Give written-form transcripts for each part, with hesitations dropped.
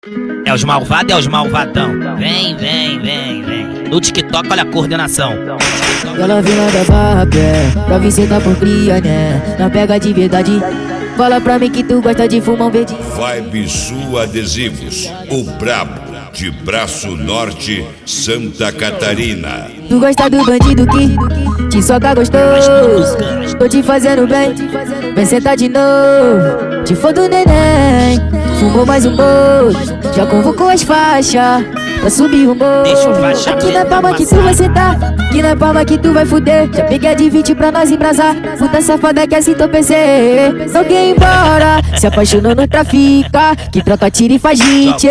É os malvados, é os malvadão. Vem, vem, vem, vem. No TikTok, olha a coordenação. Ela vem lá da barra, pé, pra vir sentar por cria, né? Não pega de verdade. Fala pra mim que tu gosta de fumar um verdinho. Vibe Sul Adesivos, o brabo de Braço Norte, Santa Catarina. Tu gosta do bandido que te soca gostoso. Tô te fazendo bem, vem sentar de novo. Te foda o neném, fumou mais um bolo. Já convocou as faixas pra subir o morro. Aqui na palma que tu vai sentar, aqui na palma que tu vai fuder. Já peguei a de 20 pra nós embrasar. Puta safada que assim tô PC. Não quer ir embora, se apaixonou no trafica, que troca tiro e faz hit.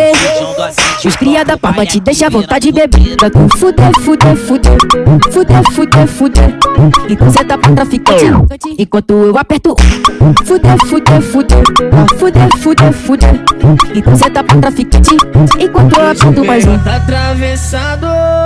Os cria da palma te deixa à vontade de beber. Pra tu fuder, fuder, fuder, fuder, fuder, fuder. Então cê tá pra traficante, enquanto eu aperto. Fuder, fuder, fuder, fuder, fuder, fuder. Então cê tá pra traficante, enquanto eu aperto mais um. Tá atravessado,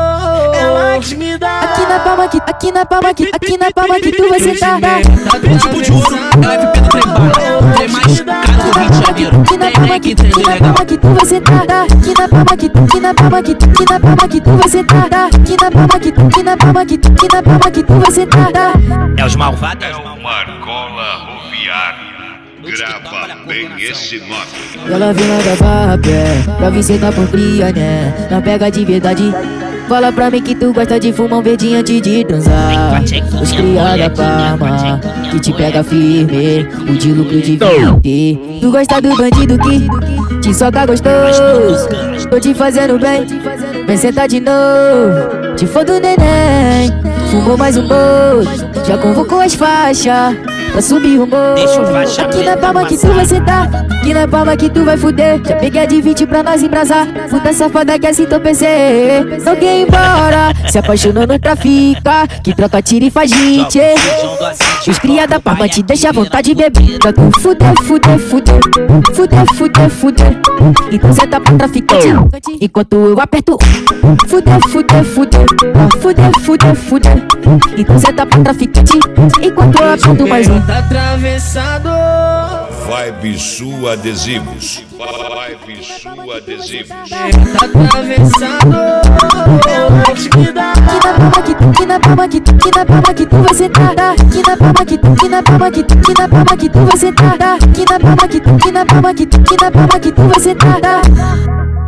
ela que me dá. Aqui na palma que, aqui na palma que, aqui na palma que tu vai sentar. Tipo de ouro, LFP do trem bala. Trem mais caro do Rio de Janeiro. Tem aqui, trem legal. Que tu vai sentar, aqui na palma que, aqui na palma que, aqui na palma que tu vai sentar, aqui na palma que, aqui na palma que, aqui na palma que tu vai sentar. É os malvados, é os É o Marcola Roviário. Grava bem esse nome. Ela vem lá da barra, pé, pra vir sentar por cria, né? Não pega de verdade. Fala pra mim que tu gosta de fumar um verdinho antes de transar. Os cria da palma, que te pega firme, o de lucro de vender. Tu gosta do bandido que te soca gostoso. Tô te fazendo bem, vem sentar de novo. Te foda o neném, fumou mais um bolo. Já convocou as faixas pra subir o morro. Aqui na palma que tu vai sentar, aqui na palma que tu vai fuder. Já peguei a de 20 pra nós embrasar. Puta safada que assim tô PC. Não quer ir embora, se apaixonou no trafica, que troca tiro e faz hit. Os cria da palma te deixa à vontade de beber. Pra tu fuder, fuder, fuder, fuder, fuder, fuder. Então cê tá pra traficante, enquanto eu aperto. Fuder, fuder, fuder, fuder, fuder, fuder. Então cê tá pra traficante, enquanto eu aperto mais um. Tá atravessado, Vibe Sul Adesivos. Vibe Sul Adesivos. tá atravessado, ela que me dá. Aqui na palma que, aqui na palma que tu vai sentar. Aqui na palma que, aqui na palma que, aqui na palma que tu vai sentar. Aqui na palma que, aqui na palma que, aqui na palma que tu vai sentar.